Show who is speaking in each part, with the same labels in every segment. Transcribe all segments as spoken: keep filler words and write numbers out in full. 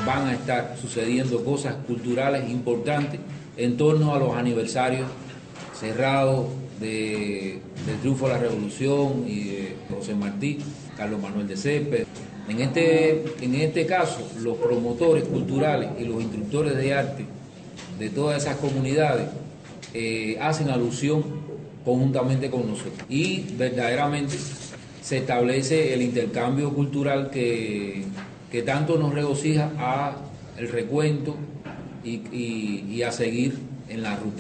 Speaker 1: van a estar sucediendo cosas culturales importantes en torno a los aniversarios cerrados de, del triunfo de la Revolución y de José Martí, Carlos Manuel de Céspedes. En este, en este caso, los promotores culturales y los instructores de arte de todas esas comunidades eh, hacen alusión conjuntamente con nosotros. Y verdaderamente se establece el intercambio cultural que, que tanto nos regocija a el recuento y, y, y a seguir en la ruta.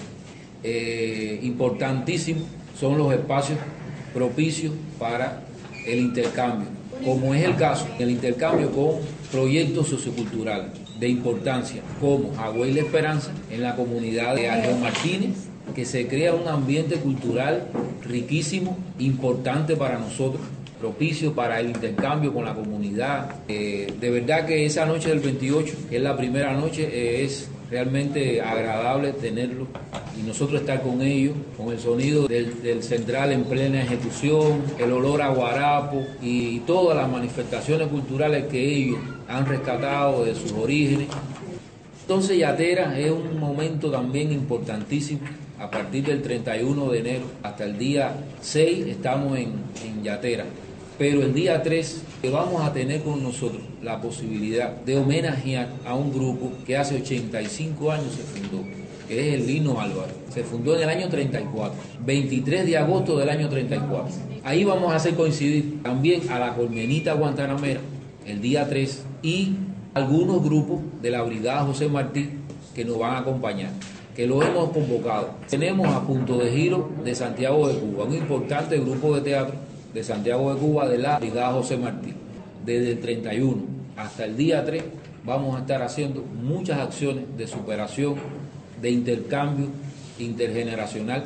Speaker 1: Eh, importantísimos son los espacios propicios para el intercambio, como es el caso del intercambio con proyectos socioculturales de importancia, como Agüey La Esperanza, en la comunidad de Argel Martínez, que se crea un ambiente cultural riquísimo, importante para nosotros, propicio para el intercambio con la comunidad. Eh, de verdad que esa noche del veintiocho, que es la primera noche, eh, es realmente agradable tenerlo y nosotros estar con ellos, con el sonido del, del central en plena ejecución, el olor a guarapo y todas las manifestaciones culturales que ellos han rescatado de sus orígenes. Entonces Yatera es un momento también importantísimo. A partir del treinta y uno de enero hasta el día seis estamos en, en Yatera. Pero el día tres vamos a tener con nosotros la posibilidad de homenajear a un grupo que hace ochenta y cinco años se fundó, que es el Lino Álvarez. Se fundó en el año treinta y cuatro, veintitrés de agosto del año treinta y cuatro. Ahí vamos a hacer coincidir también a la Colmenita Guantanamera el día tres y algunos grupos de la Brigada José Martí que nos van a acompañar, que lo hemos convocado. Tenemos a Punto de Giro de Santiago de Cuba, un importante grupo de teatro de Santiago de Cuba de la Brigada José Martí. Desde el treinta y uno hasta el día tres vamos a estar haciendo muchas acciones de superación, de intercambio intergeneracional.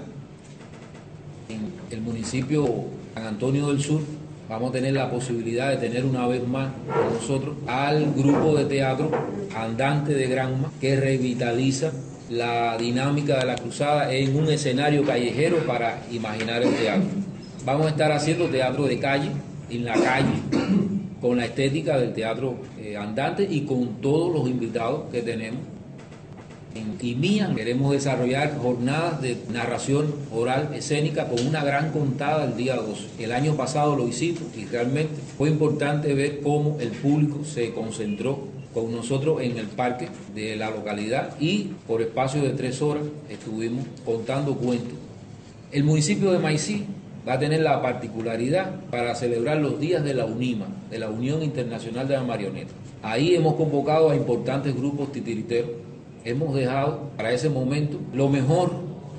Speaker 1: En el municipio San Antonio del Sur vamos a tener la posibilidad de tener una vez más con nosotros al grupo de teatro Andante de Granma, que revitaliza la dinámica de la cruzada en un escenario callejero para imaginar el teatro. Vamos a estar haciendo teatro de calle, en la calle, con la estética del teatro eh, andante y con todos los invitados que tenemos. En Quimía queremos desarrollar jornadas de narración oral escénica con una gran contada el día doce. El año pasado lo hicimos y realmente fue importante ver cómo el público se concentró con nosotros en el parque de la localidad y por espacio de tres horas estuvimos contando cuentos. El municipio de Maicí va a tener la particularidad para celebrar los días de la UNIMA, de la Unión Internacional de la Marioneta. Ahí hemos convocado a importantes grupos titiriteros. Hemos dejado para ese momento lo mejor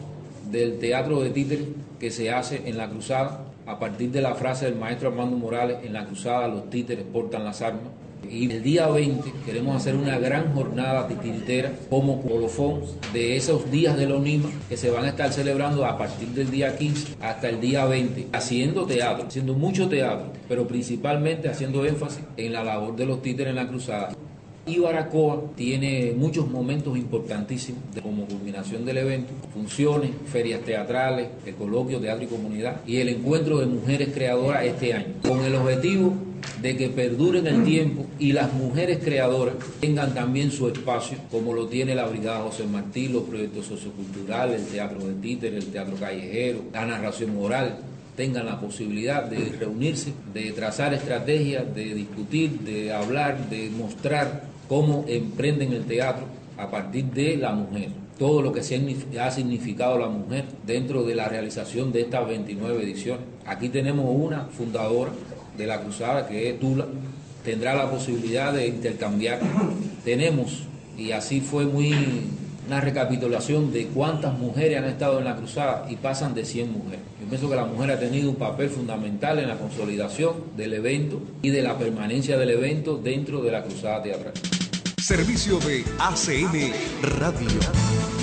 Speaker 1: del teatro de títeres que se hace en la cruzada, a partir de la frase del maestro Armando Morales: en la cruzada los títeres portan las armas. Y el día veinte queremos hacer una gran jornada titiritera como colofón de esos días de la UNIMA que se van a estar celebrando a partir del día quince hasta el día veinte, haciendo teatro, haciendo mucho teatro, pero principalmente haciendo énfasis en la labor de los títeres en la cruzada. Y Baracoa tiene muchos momentos importantísimos como culminación del evento, funciones, ferias teatrales, el coloquio Teatro y Comunidad y el encuentro de mujeres creadoras este año, con el objetivo de que perduren el tiempo y las mujeres creadoras tengan también su espacio, como lo tiene la Brigada José Martí, los proyectos socioculturales, el teatro de títeres, el teatro callejero, la narración oral, tengan la posibilidad de reunirse, de trazar estrategias, de discutir, de hablar, de mostrar cómo emprenden el teatro a partir de la mujer, todo lo que se ha significado la mujer dentro de la realización de estas veintinueve ediciones. Aquí tenemos una fundadora de la cruzada, que es Tula, tendrá la posibilidad de intercambiar. Tenemos, y así fue muy una recapitulación de cuántas mujeres han estado en la cruzada y pasan de cien mujeres. Yo pienso que la mujer ha tenido un papel fundamental en la consolidación del evento y de la permanencia del evento dentro de la cruzada teatral.
Speaker 2: Servicio de A C N Radio.